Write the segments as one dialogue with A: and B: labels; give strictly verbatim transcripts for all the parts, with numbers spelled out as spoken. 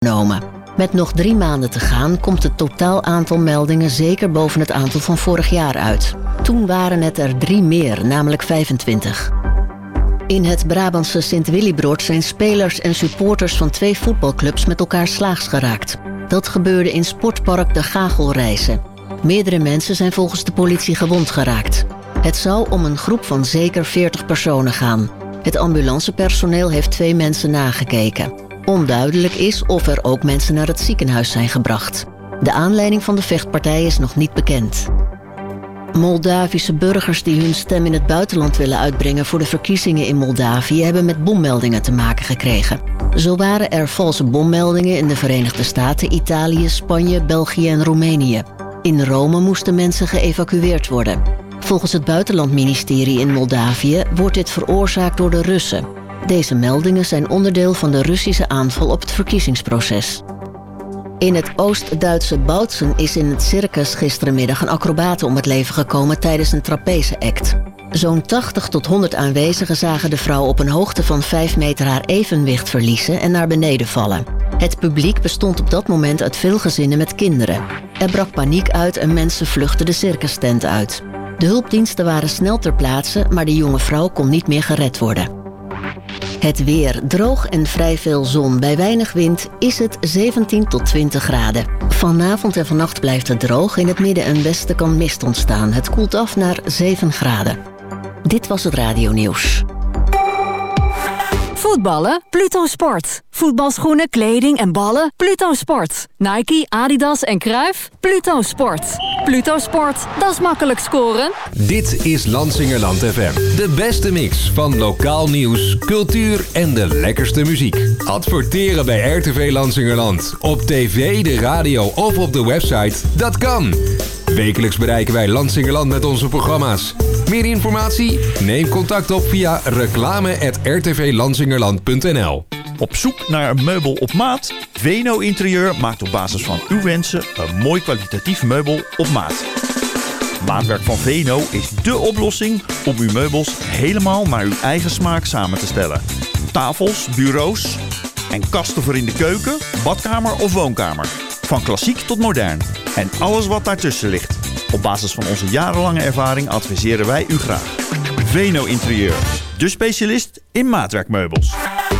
A: genomen. Met nog drie maanden te gaan komt het totaal aantal meldingen zeker boven het aantal van vorig jaar uit. Toen waren het er drie meer, namelijk vijfentwintig. In het Brabantse Sint-Willibrord zijn spelers en supporters van twee voetbalclubs met elkaar slaags geraakt. Dat gebeurde in sportpark De Gagelrijse. Meerdere mensen zijn volgens de politie gewond geraakt. Het zou om een groep van zeker veertig personen gaan. Het ambulancepersoneel heeft twee mensen nagekeken. Onduidelijk is of er ook mensen naar het ziekenhuis zijn gebracht. De aanleiding van de vechtpartij is nog niet bekend. Moldavische burgers die hun stem in het buitenland willen uitbrengen voor de verkiezingen in Moldavië hebben met bommeldingen te maken gekregen. Zo waren er valse bommeldingen in de Verenigde Staten, Italië, Spanje, België en Roemenië. In Rome moesten mensen geëvacueerd worden. Volgens het buitenlandministerie in Moldavië wordt dit veroorzaakt door de Russen. Deze meldingen zijn onderdeel van de Russische aanval op het verkiezingsproces. In het Oost-Duitse Bautzen is in het circus gisterenmiddag een acrobate om het leven gekomen tijdens een trapeze-act. Zo'n tachtig tot honderd aanwezigen zagen de vrouw op een hoogte van vijf meter haar evenwicht verliezen en naar beneden vallen. Het publiek bestond op dat moment uit veel gezinnen met kinderen. Er brak paniek uit en mensen vluchtten de circustent uit. De hulpdiensten waren snel ter plaatse, maar de jonge vrouw kon niet meer gered worden. Het weer, droog en vrij veel zon. Bij weinig wind is het zeventien tot twintig graden. Vanavond en vannacht blijft het droog. In het midden en westen kan mist ontstaan. Het koelt af naar zeven graden. Dit was het radionieuws.
B: Voetballen? Pluto Sport. Voetbalschoenen, kleding en ballen? Pluto Sport. Nike, Adidas en Cruijff? Pluto Sport. Pluto Sport, dat is makkelijk scoren.
C: Dit is Lansingerland F M. De beste mix van lokaal nieuws, cultuur en de lekkerste muziek. Adverteren bij R T V Lansingerland. Op tv, de radio of op de website. Dat kan. Wekelijks bereiken wij Lansingerland met onze programma's. Meer informatie? Neem contact op via reclame at r t v lansingerland punt n l.
D: Op zoek naar een meubel op maat? Veno Interieur maakt op basis van uw wensen een mooi kwalitatief meubel op maat. Maatwerk van Veno is dé oplossing om uw meubels helemaal naar uw eigen smaak samen te stellen. Tafels, bureaus en kasten voor in de keuken, badkamer of woonkamer. Van klassiek tot modern. En alles wat daartussen ligt. Op basis van onze jarenlange ervaring adviseren wij u graag. Veno Interieur, de specialist in maatwerkmeubels.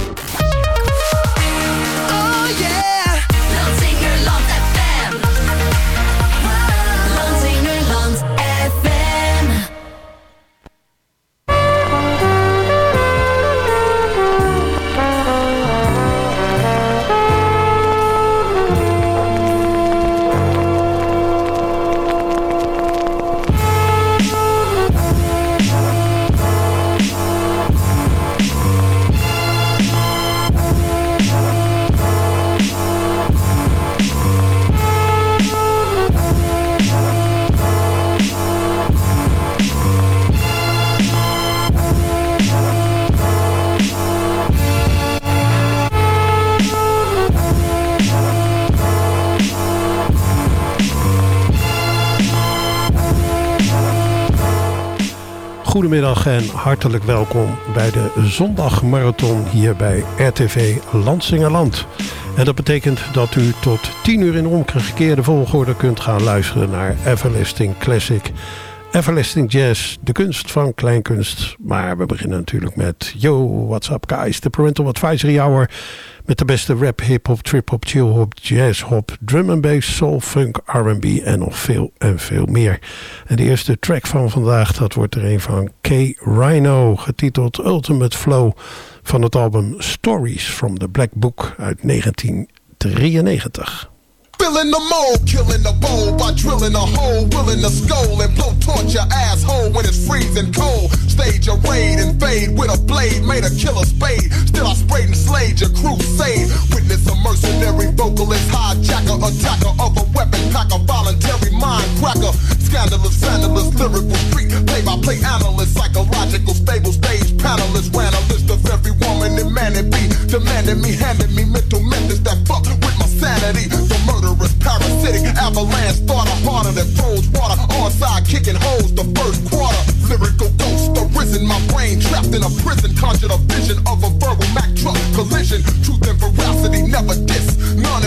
E: Goedemiddag en hartelijk welkom bij de zondagmarathon hier bij R T V Lansingerland. En dat betekent dat u tot tien uur in omgekeerde volgorde kunt gaan luisteren naar Everlasting Classic, Everlasting Jazz, de kunst van kleinkunst. Maar we beginnen natuurlijk met Yo, what's up guys, de Parental Advisory Hour. Met de beste rap, hip-hop, trip-hop, chill-hop, jazz-hop, drum and bass, soul, funk, R and B en nog veel en veel meer. En de eerste track van vandaag, dat wordt er een van K. Rhino, getiteld Ultimate Flow, van het album Stories from the Black Book uit negentien drieënnegentig.
F: Filling the mold, killing the bowl by drilling a hole, willing the skull and blow torch your asshole when it's freezing cold. Stage a raid and fade with a blade, made a killer spade. Still I sprayed and slayed your crusade. Witness a mercenary vocalist, hijacker, attacker of a weapon packer, voluntary mind cracker, scandalous, scandalous, lyrical freak, play-by-play analyst, psychological, stable stage panelist, ran a list of every woman and man and be, demanding me, handing me mental methods that fuck with my sanity. The murderous, parasitic, avalanche starter, harder than froze water, on side kicking hoes the first quarter. Lyrical ghost, arisen, my brain trapped in a prison, conjured a vision of a verbal Mack truck collision. Truth and veracity never diss, none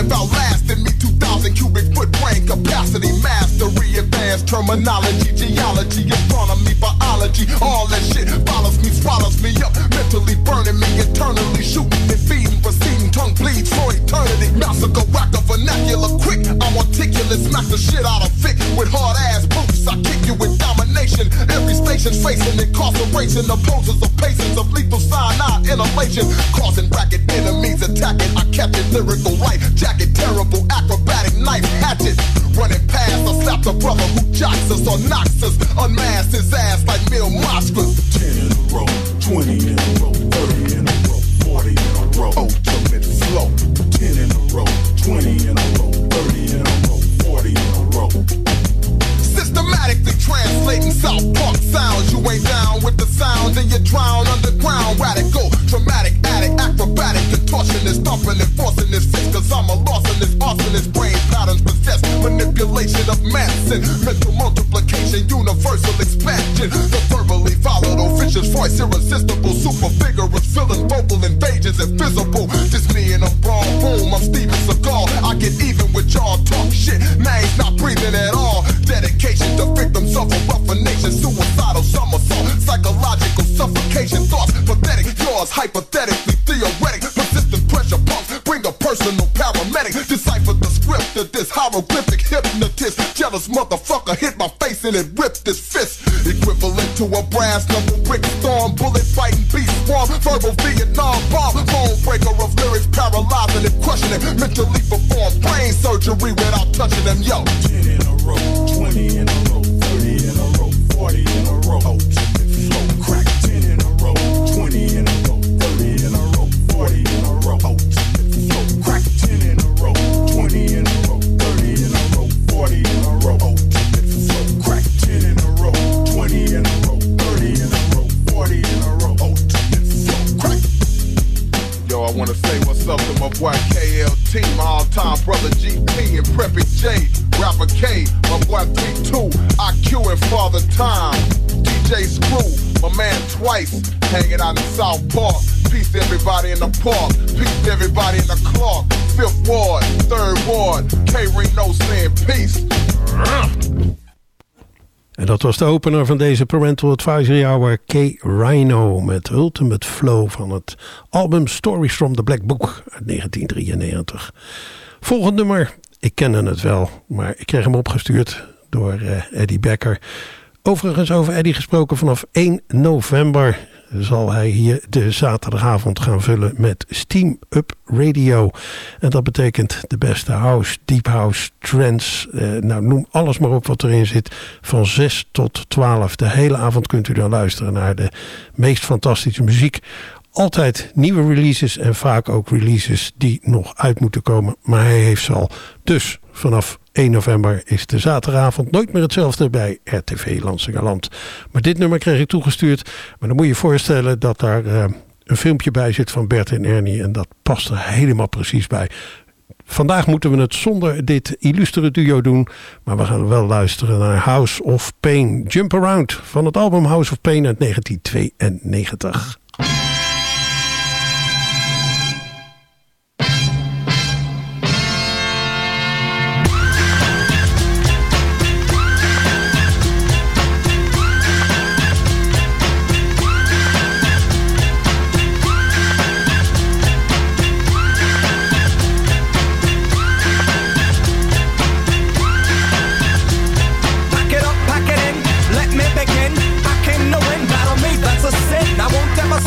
F: terminology, geology, astronomy, biology, all that shit follows me, swallows me up, mentally burning me, eternally shooting and feeding, proceeding, tongue bleeds for eternity. Massacre, whacker, vernacular, quick, I'm articulate, smack the shit out of Vic with hard ass boots. I kick you with domination. Every station's facing incarceration, opposes of patience of lethal cyanide inhalation, causing racket enemies attacking. I kept it lyrical life, jacket terrible, acrobatic knife, hatchet. Running past, I slapped a brother who jocks us or knocks us, unmasked his ass like Mil Moscas.
G: Ten in a row, twenty in a row, thirty in a row, forty in a row.
F: Ultimate flow.
G: Ten in a row, twenty in a row, thirty in a row, forty in a row.
F: Systematically translating South Park sounds. You ain't down with the sound, then you drown underground. Radical, dramatic, addict, acrobatic, contortionist, thumping and forcing this fist. Cause I'm a larcenist, arsonist, brain patterns possess manipulation of mass and mental multiplication, universal expansion. The verbally volatile, vicious voice, irresistible, super vigorous, filling vocal invasions invisible. Just me in a brawl room, I'm Steven Seagal. I get even with y'all, talk shit, names not breathing at all. Dedication to victims of a rougher nation, suicidal somersault, psychological suffocation, thoughts pathetic, yours hypothetically theoretic, persistent pressure pumps, bring a personal paramedic, decipher the script of this hieroglyphic hypnotist, jealous motherfucker hit my face and it ripped his fist, equivalent to a brass knuckle brick storm, bullet fighting beast swarm, verbal Vietnam bomb, bone breaker of lyrics, paralyzing and crushing it, mentally perform brain surgery without touching them, yo.
G: Ten in a row, twenty in a row, thirty in a row, forty in a row. Ultimate flow, crack. Ten in a row, twenty in a row, thirty in a row, forty in a row. Ultimate flow, crack. Ten in a row, twenty in a row, thirty in a row, forty in a row. Ultimate flow, crack. Ten in a row, twenty in a row, thirty in a row, forty in a row. Ultimate flow, crack.
F: Yo, I wanna say what's up to my boy K L T, my all-time brother G P and Preppy J, Rapper K, my boy three two, I Q and Father Time, D J Screw, my man Twice, hanging out in South Park. Peace to everybody in the park, peace to everybody in the Clark, Fifth Ward, Third Ward, K Reno saying peace.
E: En dat was de opener van deze Parental Advisory Hour, K Rhino met Ultimate Flow van het album Stories from the Black Book uit negentien drieënnegentig. Volgend nummer, ik kende het wel, maar ik kreeg hem opgestuurd door uh, Eddie Becker. Overigens over Eddie gesproken, vanaf één november zal hij hier de zaterdagavond gaan vullen met Steam Up Radio. En dat betekent de beste house, deep house, trance, eh, nou noem alles maar op wat erin zit. Van zes tot twaalf. De hele avond kunt u dan luisteren naar de meest fantastische muziek. Altijd nieuwe releases en vaak ook releases die nog uit moeten komen. Maar hij heeft ze al. Dus vanaf één november is de zaterdagavond nooit meer hetzelfde bij R T V Lansingerland. Maar dit nummer kreeg ik toegestuurd. Maar dan moet je je voorstellen dat daar uh, een filmpje bij zit van Bert en Ernie. En dat past er helemaal precies bij. Vandaag moeten we het zonder dit illustere duo doen. Maar we gaan wel luisteren naar House of Pain. Jump Around van het album House of Pain uit negentien tweeënnegentig.
H: Pack it up, pack it in, let me begin. I came to win, battle me, that's a sin. I won't ever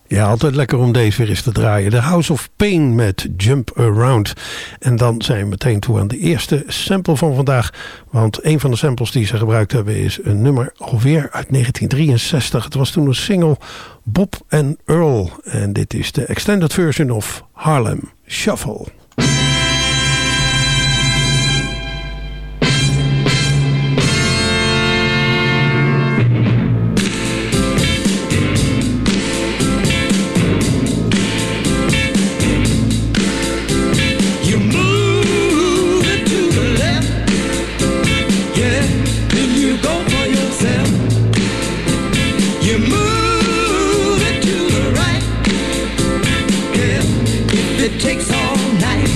E: Ja, altijd lekker om deze weer eens te draaien. The House of Pain met Jump Around. En dan zijn we meteen toe aan de eerste sample van vandaag. Want een van de samples die ze gebruikt hebben is een nummer alweer uit negentien drieënzestig. Het was toen een single, Bob and Earl. En dit is de extended version of Harlem Shuffle.
H: Takes all night.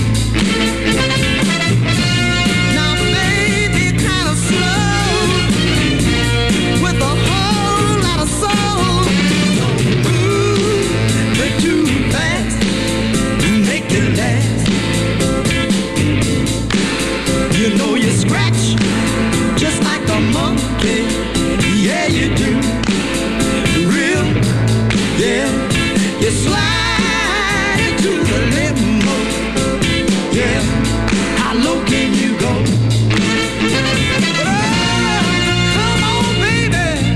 H: Now, baby, kind of slow, with a whole lot of soul. Don't move it too fast, make it last. You know you scratch just like a monkey, yeah you do. Real, yeah, you slide. How low can you go? Oh, come on, baby.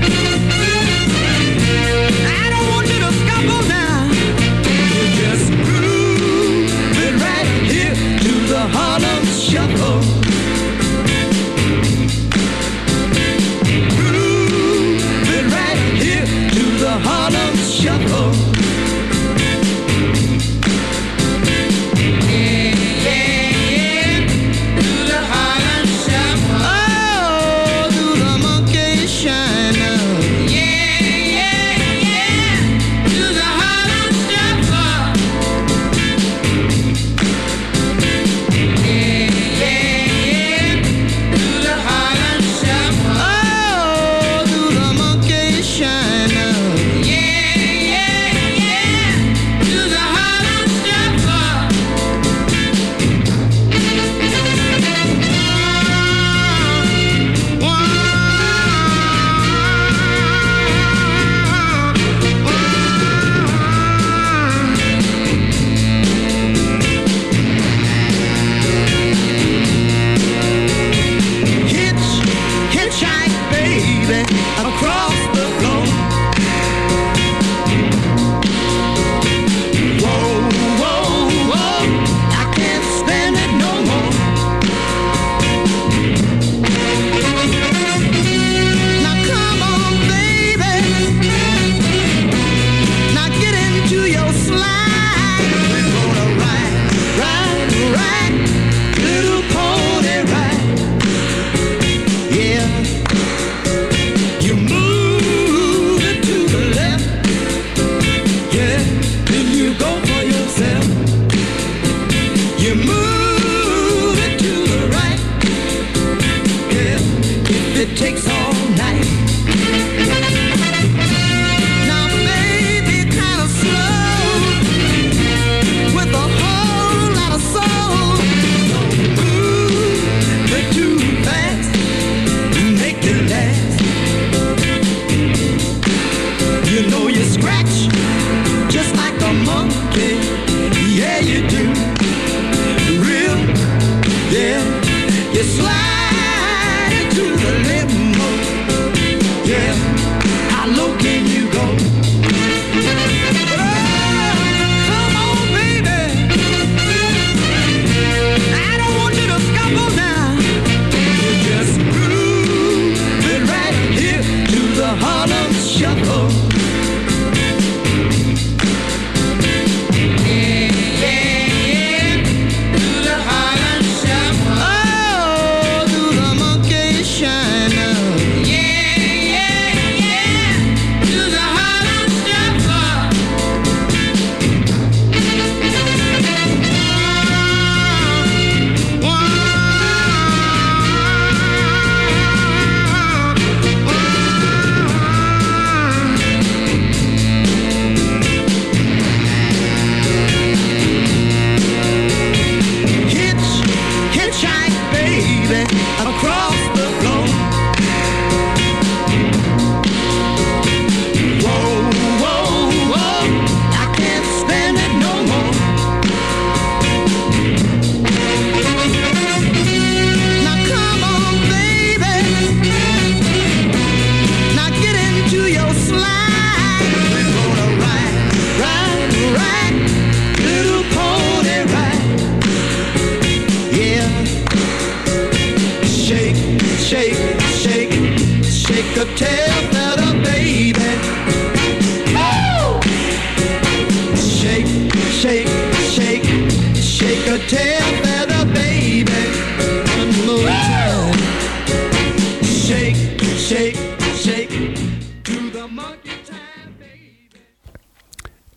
H: I don't want you to stumble now. You just groove it right here to the Harlem Shuffle. Groove it right here to the Harlem Shuffle.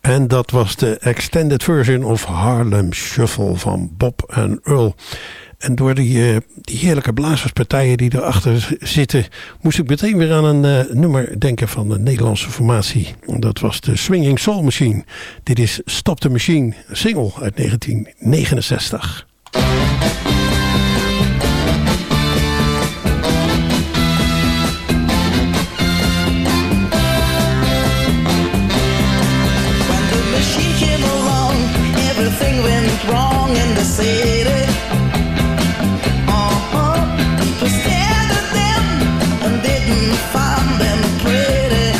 E: En dat was de extended version of Harlem Shuffle van Bob en Earl. En door die, uh, die heerlijke blazerspartijen die erachter zitten, moest ik meteen weer aan een uh, nummer denken van de Nederlandse formatie. Dat was de Swinging Soul Machine. Dit is Stop the Machine, een single uit negentien negenenzestig.
H: Everything went wrong in the city. Uh-huh. We stared at them and didn't find them pretty.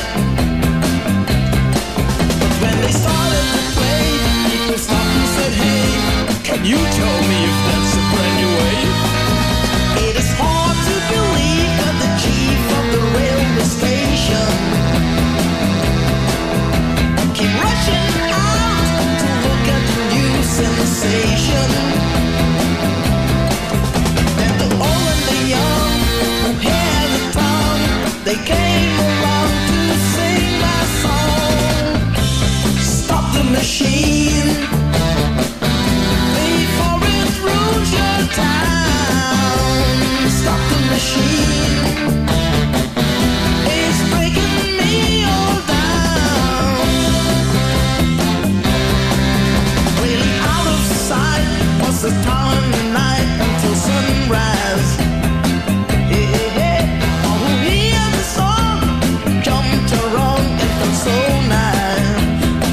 H: But when they started to play, people stopped and said, hey, can you tell me if that's a brand new way? It is hard to believe that the chief of the railway station came rushing sensation. And the old and the young who had the tongue, they came around to sing my song. Stop the machine before it ruins your town. Stop the machine, it's breaking me all down. Really out of sight was the time and night until sunrise. Hey, hey, all who hear the song jumped around and felt so nice.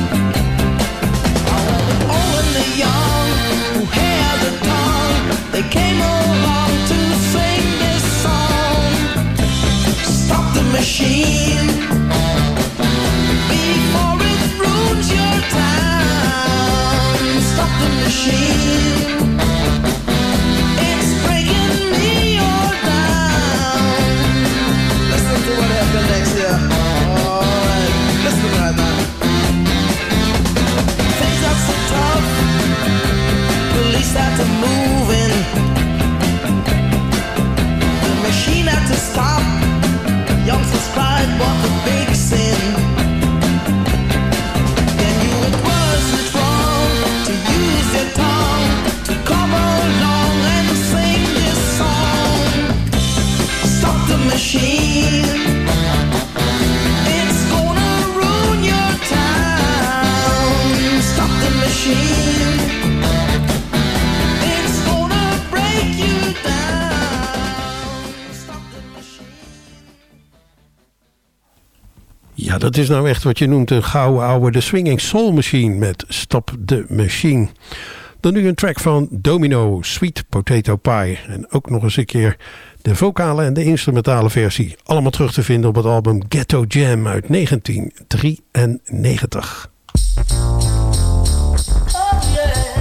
H: All and the young who had the tongue, they came along to sing this song. Stop the machine before it ruins your time. Stop the machine, it's breaking me all down. Listen to what happened next year. Alright, listen right now. Things got so tough, police had to move in. The machine had to stop. Youngsters cried, what the big sin. Then you it wasn't wrong to use your tongue to come along and sing this song. Stop the machine, it's gonna ruin your town. Stop the machine, it's gonna break you down. Stop the machine.
E: Ja, dat is nou echt wat je noemt een gouden oude The Swinging Soul Machine met Stop the Machine. Dan nu een track van Domino, Sweet Potato Pie. En ook nog eens een keer de vocale en de instrumentale versie. Allemaal terug te vinden op het album Ghetto Jam uit negentien drieënnegentig.
H: Oh yeah.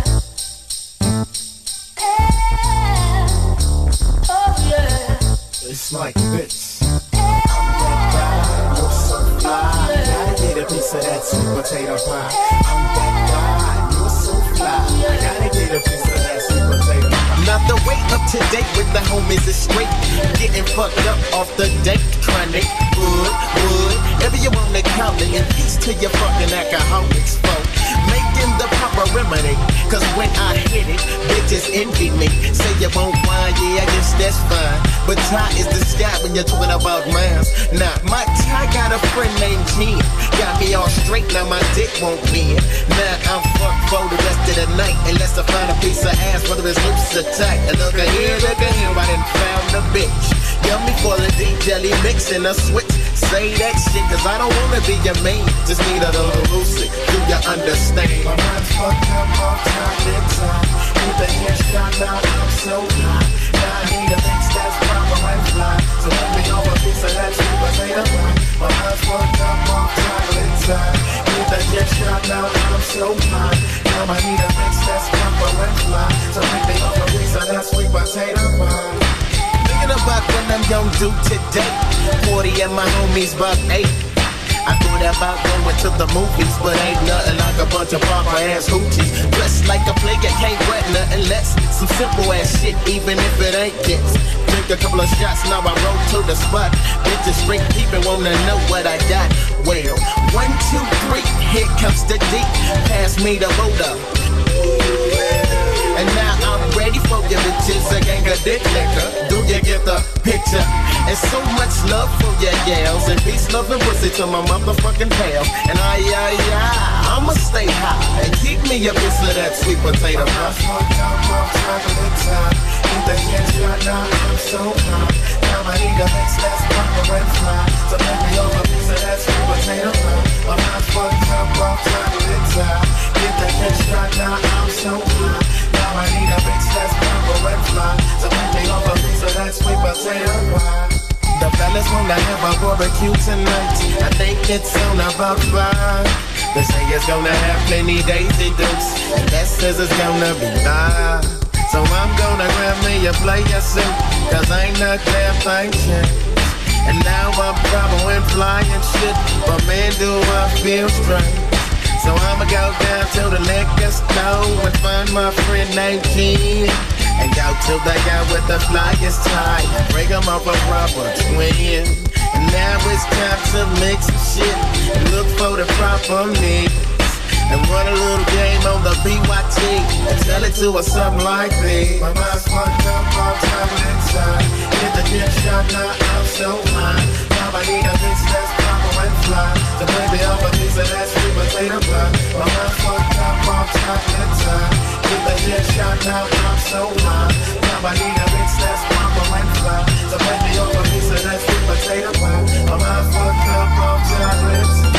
H: Yeah. Oh yeah.
G: It's like this. I'm that guy, you're so fly. Gotta get a piece of that sweet potato pie. I'm that guy, you're so fly. Gotta get a piece of that sweet potato pie.
I: Now the way up to date with the homies is straight. Getting fucked up off the date, trying to wood, wood. Ever you wanna count it, in peace to your fucking alcoholics, folk. Making the proper remedy, cause when I hit it, bitches envy me. Say you won't wine, yeah, I guess that's fine. But Ty is the sky when you're talking about mines. Nah, my Ty got a friend named Jen. Got me all straight, now my dick won't bend. Now I'm fucked for the rest of the night, unless I find a piece of ass, whether it's loose or tight. And look at here, look at here, I done found a bitch. Yummy for the D jelly mix and a switch. Say that shit, cause I don't wanna be your main. Just need a little lucid, do you understand?
G: My mind's fucked up off time and time. With the headshot now, I'm so high. Now I need a mix that's proper and fly. So let me off a piece of that sweet potato pie. My mind's fucked up off time and time. With the headshot now, I'm so high. Now I need a mix that's proper and fly. So let me off a piece of that sweet potato pie.
I: Thinking about when I'm young dude today. Forty and my homies about eight. I thought about going to the movies, but ain't nothing like a bunch of proper ass hoochies. Dressed like a player, can't wet nothing less. Some simple ass shit, even if it ain't this. Drink a couple of shots, now I roll to the spot. Bitches drink deep and wanna know what I got. Well, one, two, three, here comes to deep, pass me the Buddha. And now I'm ready for your bitches, a gang of dick liquor. Do you get the picture? And so much love for your gals, and peace, love, and pussy to my motherfucking pals. And I, I, I, I'ma stay high and keep me a piece of that sweet potato pie. Get the headshot, now I'm so high. Now I need a mix that's proper and fly. So let me over a piece of that sweet potato pie. My mind's fucked up, off time to the time. Get the headshot, now I'm so high. Now I need a mix that's proper and fly. So let me over a piece of that sweet potato pie. The fellas wanna have a barbecue tonight. I think it's on about five. They say it's gonna have plenty Daisy Dukes, and that says it's gonna be live. So I'm gonna grab me a player suit, cause ain't no damn thing changed. And now I'm traveling, flying shit, but man do I feel strange. So I'ma go down to the liquor store and find my friend named Ken, and go to the guy with the flyest tie, break him up a proper twin. And now it's time to mix some shit and look for the proper mix. And run a little game on the B Y T and tell it to us something like this. My mind's fucked up, all time inside. Get the get shot, now I'm so high. Now I need a mix that's proper and fly. So baby, I'm a piece of that sweet potato pie. My mind's fucked up, all time inside. Get the get shot, now I'm so high. Now I need a mix that's proper and fly. So baby, I'm a piece of that sweet potato pie. My mind's fucked up, all time inside.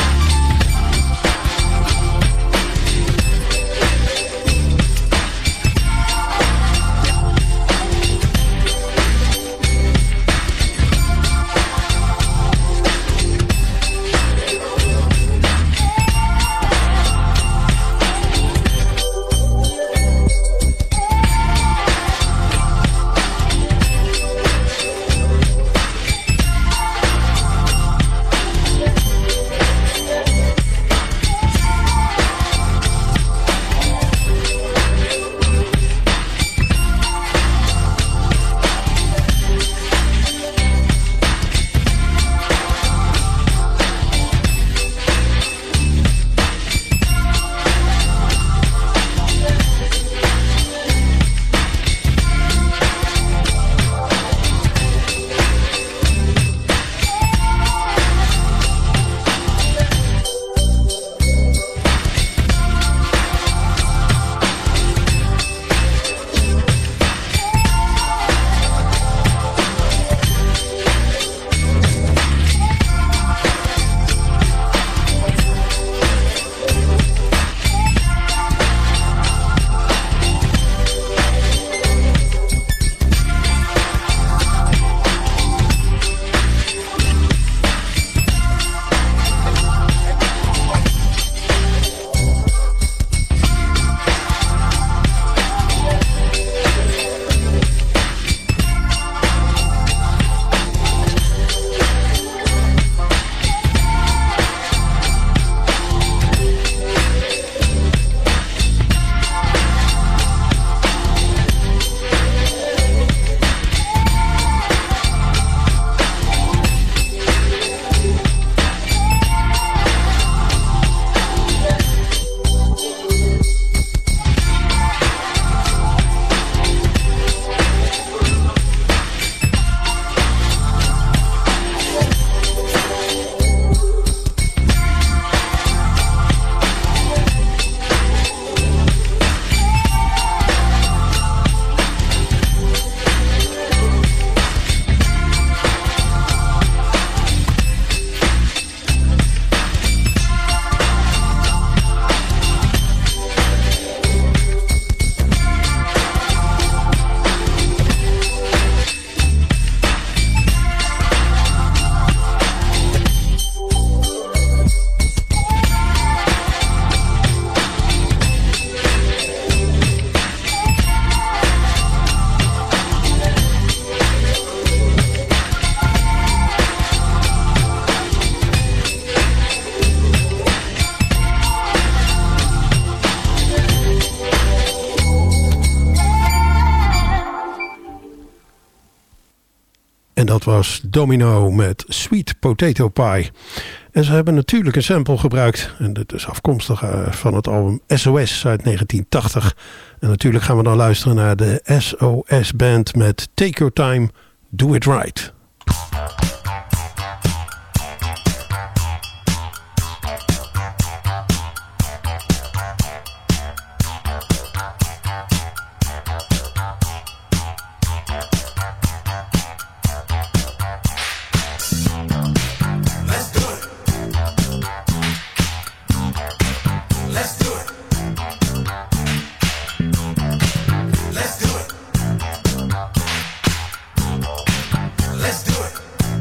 E: En dat was Domino met Sweet Potato Pie. En ze hebben natuurlijk een sample gebruikt. En dat is afkomstig uh, van het album S O S uit negentien tachtig. En natuurlijk gaan we dan luisteren naar de S O S Band met Take Your Time, Do It Right.
H: Let's do it.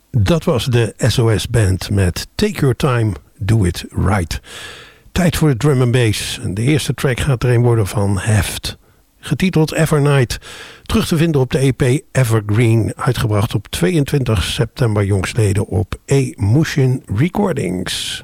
E: Dat was de S O S Band met Take Your Time, Do It Right. Tijd voor de drum and bass. De eerste track gaat er een worden van Heft. Getiteld Evernight. Terug te vinden op de E P Evergreen. Uitgebracht op tweeëntwintig september jongstleden op Emotion Recordings.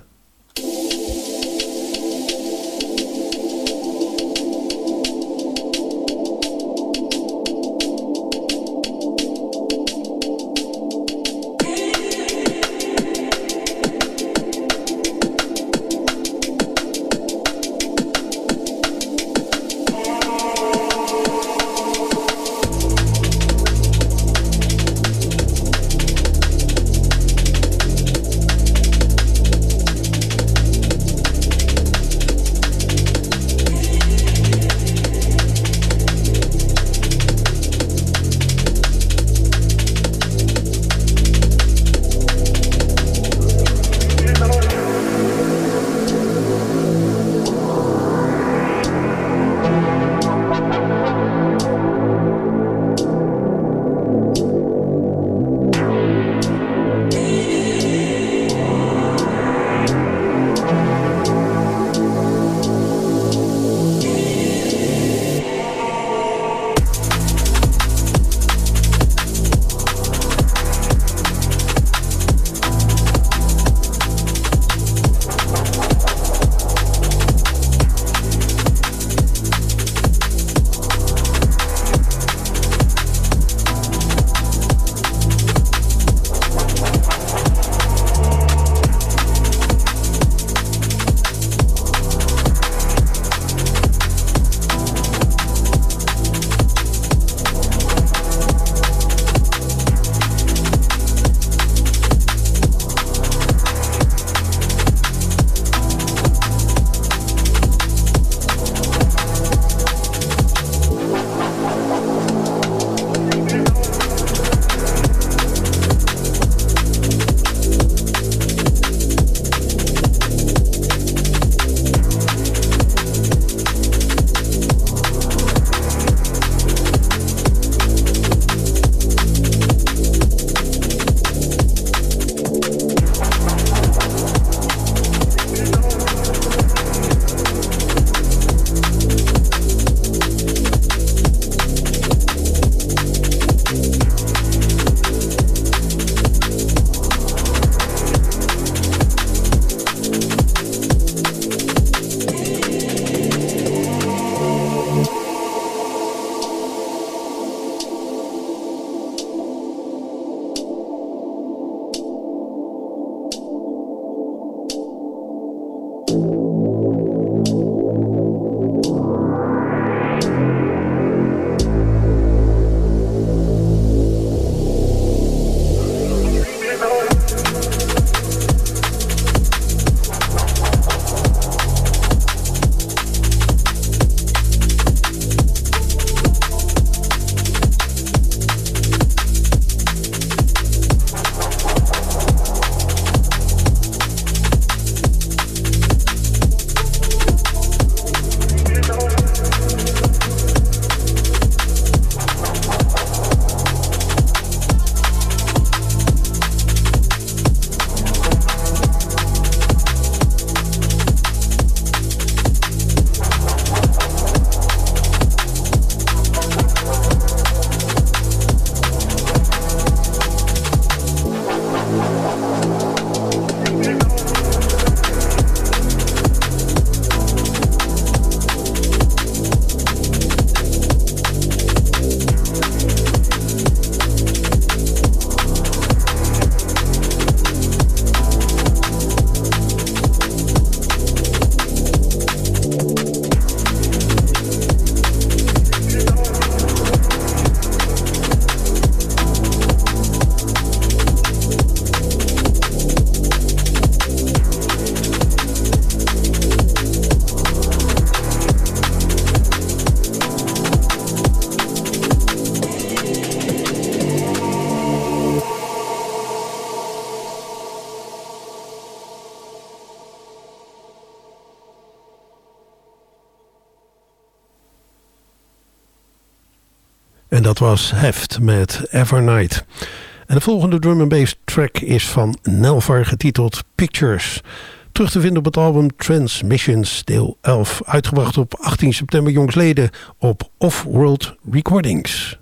E: En dat was Heft met Evernight. En de volgende drum and bass track is van Nelvar getiteld Pictures. Terug te vinden op het album Transmissions deel elf. Uitgebracht op achttien september jongsleden op Off-World Recordings.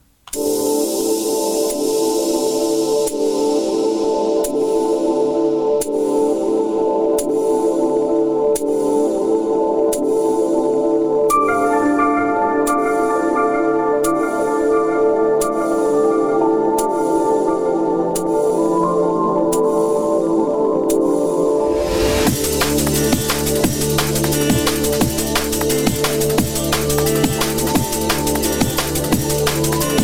H: Thank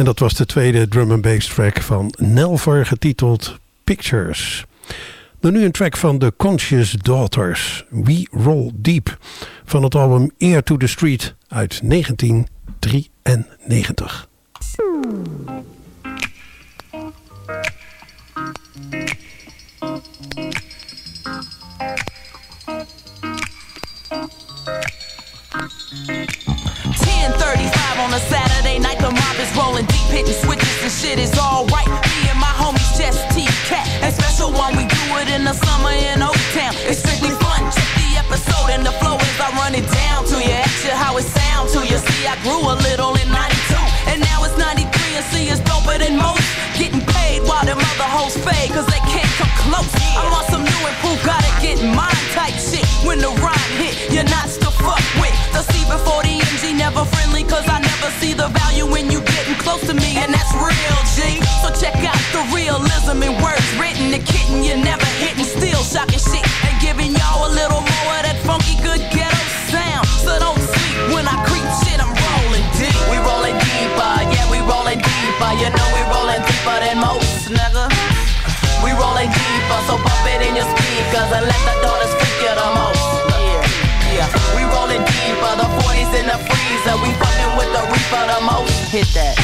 E: En dat was de tweede drum and bass track van Nelver, getiteld Pictures. Dan nu een track van The Conscious Daughters, We Roll Deep, van het album Ear to the Street uit negentien drieënnegentig.
J: ten thirty-five on a Saturday night, the mob is rolling deep, hitting switches and shit is alright. Me and my homies just T-Cat, and special one, we do it in the summer in O-Town. It's strictly fun, check the episode and the flow as I run it down to you. Ask you how it sound to you. See, I grew a little in ninety-two, and now it's ninety-three, and see, it's doper than most. Getting paid while them other hoes fade, cause they can't come close. I'm on some new improved, gotta get mine type shit. When the rhyme hit, you're not to fuck with. The C before the M G, never friendly, cause I never see the value when you getting close to me, and that's real, G. So check out the realism in words written, the kitten you never hitting, still shocking shit, and giving y'all a little more of that funky good ghetto sound. So don't sleep when I creep shit, I'm rolling deep. We rolling deeper, yeah, we rolling deeper. You know we rolling deeper than most, nigga. We rolling deeper, so bump it in your speakers and let the daughters freak you the most. Yeah, we rolling deeper, the forties in the freezer. We fucking with the reaper the most. Hit that.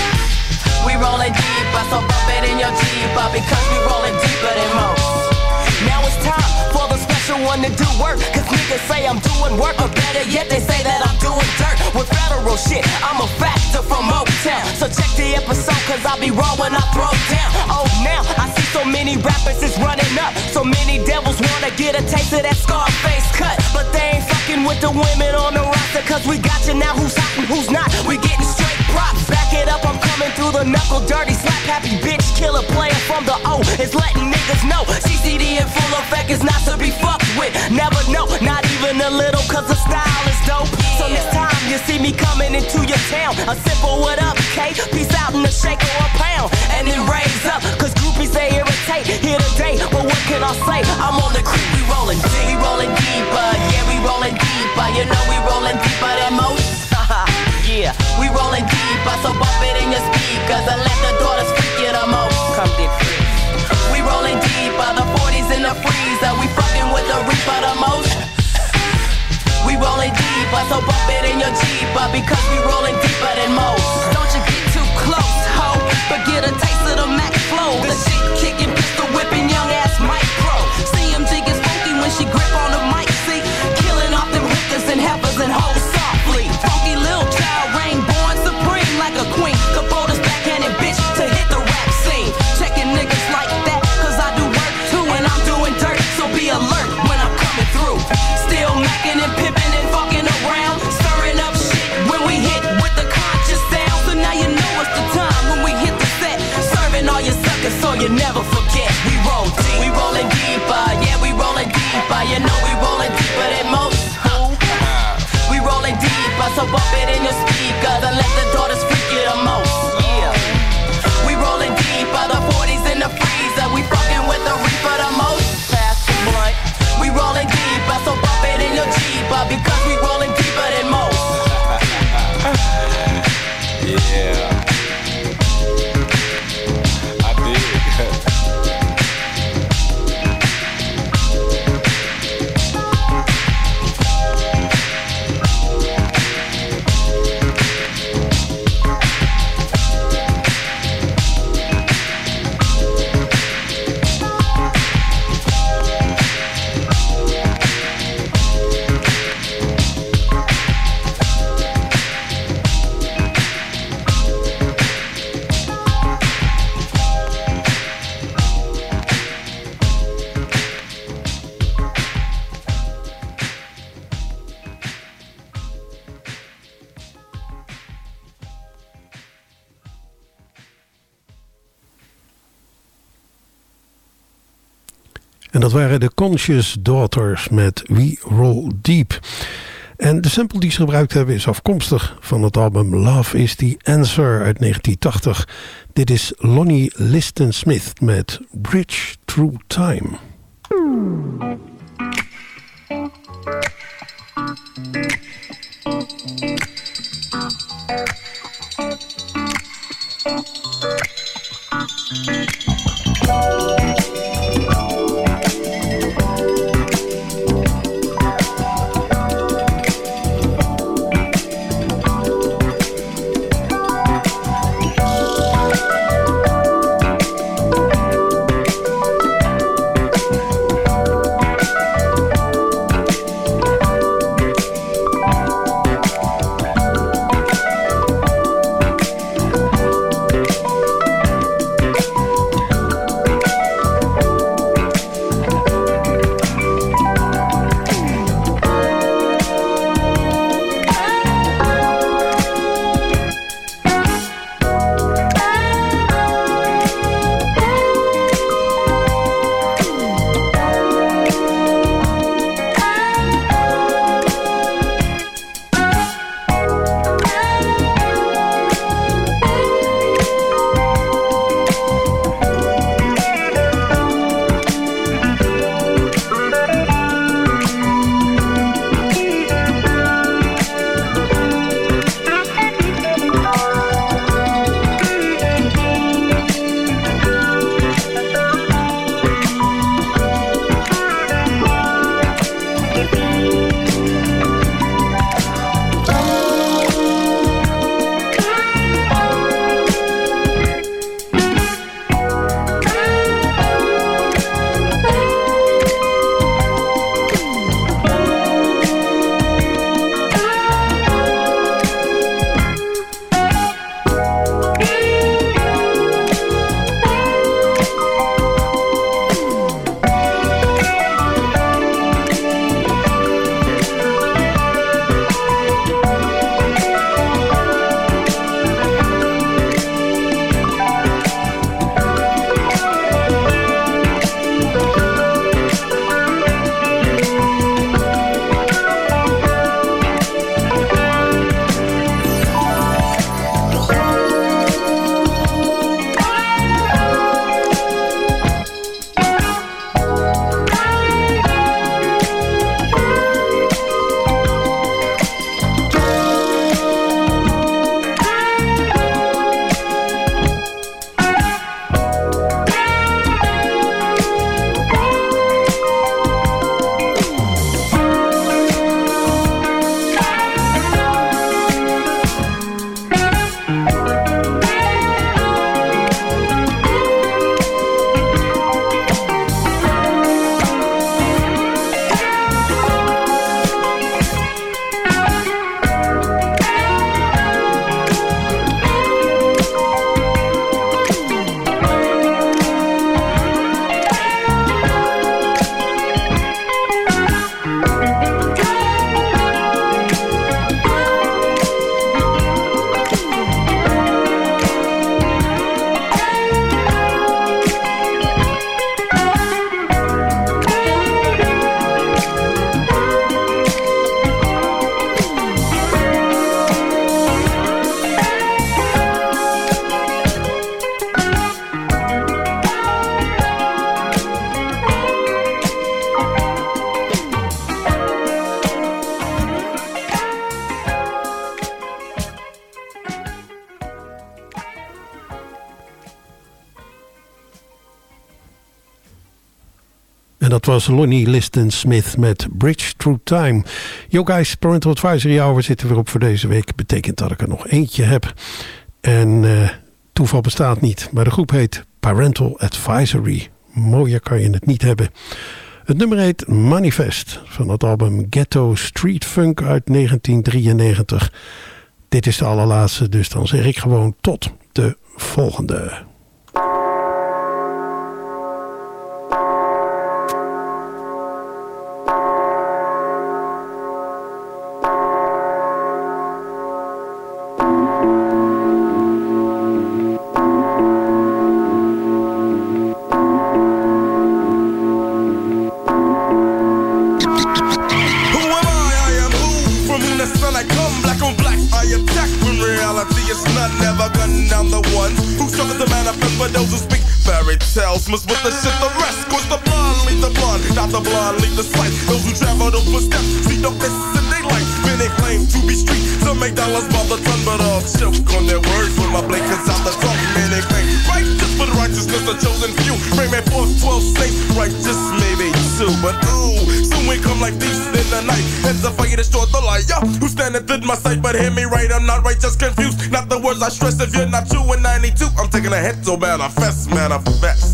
J: We rolling deeper, so bump it in your Jeeper, because we rolling deeper than most. Now it's time for the special one to do work, cause niggas say I'm doing work, or better yet they say that I'm doing dirt. With federal shit, I'm a factor from Motown. So check the episode, cause I'll be raw when I throw down. Oh, now I see so many rappers is running up, so many devils wanna get a taste of that Scarface cut, but they ain't fucking with the women on the roster, cause we got you now, who's hot and who's not. We getting straight props, back it up, I'm coming through the knuckle dirty, slap happy bitch, killer player from the O, is letting niggas know C C D in full effect is not to be fucked with. Never know, not even a little, cause the style is dope. So next time you see me coming into your town, a simple what up, K, peace out in a shake or a pound, and then raise up, cause groupies they irritate here today, but what can I say, I'm on the creep, we rolling deep, we rolling deeper, yeah, we rolling deeper, you know we rolling deeper than most. Yeah, we rolling deeper, so bump it in your speakers and let the daughters freak you the most. Come get free. We rolling deeper, the forties in the freezer. We fucking with the reaper the most. We rolling deeper, so bump it in your Jeeper, because we rolling deeper than most. Don't you get too close, ho, but get a taste of the Mac flow. The shit kicking, pistol whipping, young ass micro. C M G gets funky when she grip on the mic, see, killing off them hookers and heifers and hoes softly. Funky little child, reign born supreme like a queen. Capota's backhanded bitch to hit the rap scene. Checking niggas like that, cause I do work too, and I'm doing dirt, so be alert when I'm coming through. Still macking and pimping and fucking around, stirring up shit when we hit with the conscious sound. So now you know it's the time when we hit the set, serving all your suckers so you never forget. We roll deep, we rolling deeper, yeah, we rolling deeper. You know we rolling deeper than most. We rolling deeper, so bump it in your speakers and let the daughters freak you the most. Yeah, we rolling deeper, the forties in the freezer. We fucking with the reaper the most. Pass the blunt. We rolling deeper, so bump it in your Jeeper, because we rolling deeper than most.
K: Yeah, I did.
E: En dat waren de Conscious Daughters met We Roll Deep. En de sample die ze gebruikt hebben is afkomstig van het album Love is the Answer uit negentien tachtig. Dit is Lonnie Liston Smith met Bridge Through Time.
H: Thank you.
E: dat was Lonnie Liston Smith met Bridge Through Time. Yo guys, Parental Advisory Hour zit er weer op voor deze week. Betekent dat ik er nog eentje heb. En uh, toeval bestaat niet, maar de groep heet Parental Advisory. Mooier kan je het niet hebben. Het nummer heet Manifest van het album Ghetto Street Funk uit negentien drieënnegentig. Dit is de allerlaatste, dus dan zeg ik gewoon tot de volgende.
L: Must with the shit the rest. Cause the blonde lead the blonde, not the blonde lead the sight. Those who travel those footsteps see no this in their life. Many claim to be street, some make dollars by the ton, but all choke on their words when my blinkers out the talk. Many claim righteous for the righteousness of chosen few. Bring me forth twelve saints, righteous maybe two, but ooh, soon we come like thieves in the night. Heads up, fire destroy the liar who standeth in my sight, but hear me right, I'm not right, just confused. Not the words I stress. If you're not true in ninety-two, I'm taking a hit, so manifest, manifest.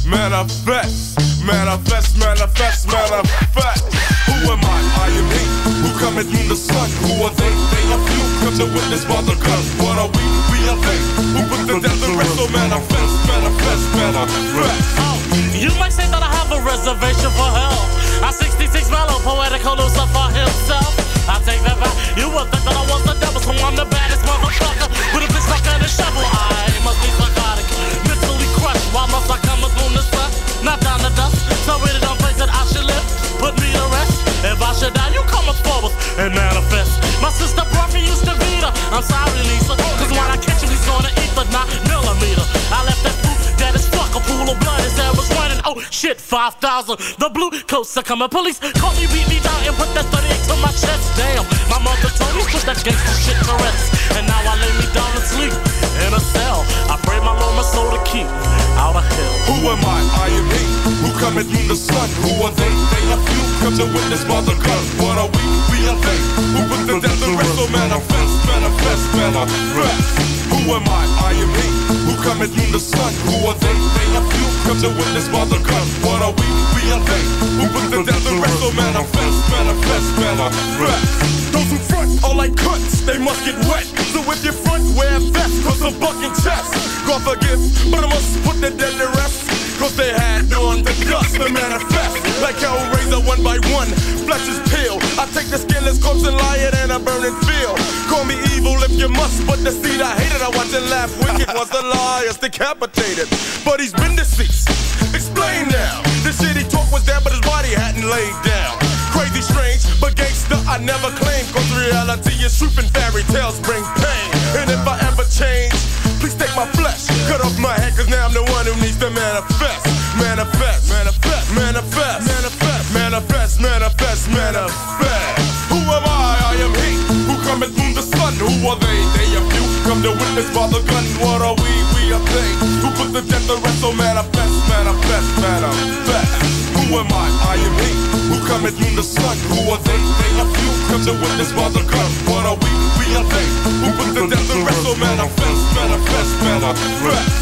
L: Manifest, manifest, manifest, manifest. Who am I? I am he. Who cometh from the sun? Who are they? They are few. Come to witness by the gun. What are we? We are they. Who put the death to rest? So manifest, manifest, manifest.
M: Oh, you might say that I have a reservation for hell. I'm sixty-six mellow, poetical Lucifer himself. I take that back. You would think that I was the devil, so I'm the baddest motherfucker with a bitch stuck in a shovel. I must be psychotic, mentally crushed. Why must I come upon the sun? Not down to dust. So really don't place that I should live. Put me to rest. If I should die, you come forward and manifest. My sister brought me used to beat her. I'm sorry, Lisa, cause when I catch him, he's gonna eat the nine millimeter. I left that food that is fuck a pool of blood. His hair was running. Oh shit, five thousand. The blue coats are coming. Police caught me, beat me down, and put that thirty-eight to my chest. Damn, my mother told me put that gangster shit to rest. And now I lay me down to sleep in a cell. I pray my Lord my soul to keep out of hell.
L: Who am I? I am he. Who cometh from the sun? Who are they? They are few. Come to witness by the gun. What are we? We are they. Who put the death to rest? So manifest, manifest, manifest. Who am I? I am he. Who cometh from the sun? Who are they? They are few. Come to witness by the gun. What are we? We are they. Who put the death to rest? So manifest, manifest, manifest. Those who front are like cunts, they must get wet. So if you front, wear a vest, cause I'm bucking chest. God forgive, but I must put the dead to rest. Cause they had on the dust to manifest. Like Hellraiser one by one, flesh is peeled. I take the skinless corpse and lie it in a burning field. Call me evil if you must, but the seed I hated, I watch and laugh wicked once the liar's decapitated. But he's been deceased. Explain now. The shit he talked was there, but his body hadn't laid down. Crazy strange, but gangster I never claim. Cause reality is truth and fairy tales bring pain. And if I ever change, please take my flesh. Cut off my head, cause now I'm the one who needs to manifest. Manifest, manifest, manifest, manifest, manifest, manifest, manifest. Who am I? I am he. Who cometh from the sun? Who are they? They are few. Come to witness by the gun. What are we? We are they. Who put the death to rest? So manifest, manifest, manifest. Who am I? I am he. Who cometh from the sun? Who are they? They are few. Come to witness by the gun. What are we? We are they. Who put the death to rest? So manifest, manifest, manifest.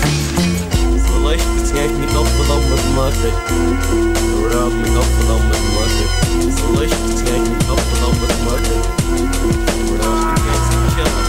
N: Слышь, снежников потом посмотри. Уравников потом посмотри. Слышь, снежников потом посмотри. Уравников сначала.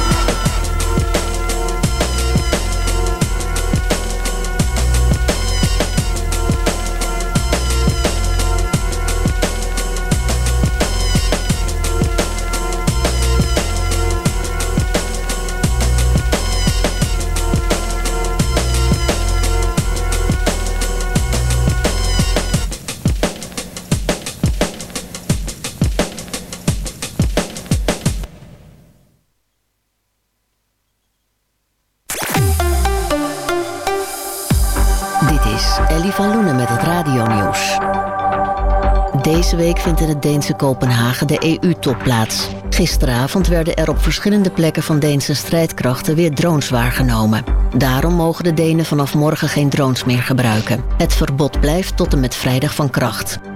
A: Van Loenen met het radionieuws. Deze week vindt in het Deense Kopenhagen de E U-top plaats. Gisteravond werden er op verschillende plekken van Deense strijdkrachten weer drones waargenomen. Daarom mogen de Denen vanaf morgen geen drones meer gebruiken. Het verbod blijft tot en met vrijdag van kracht.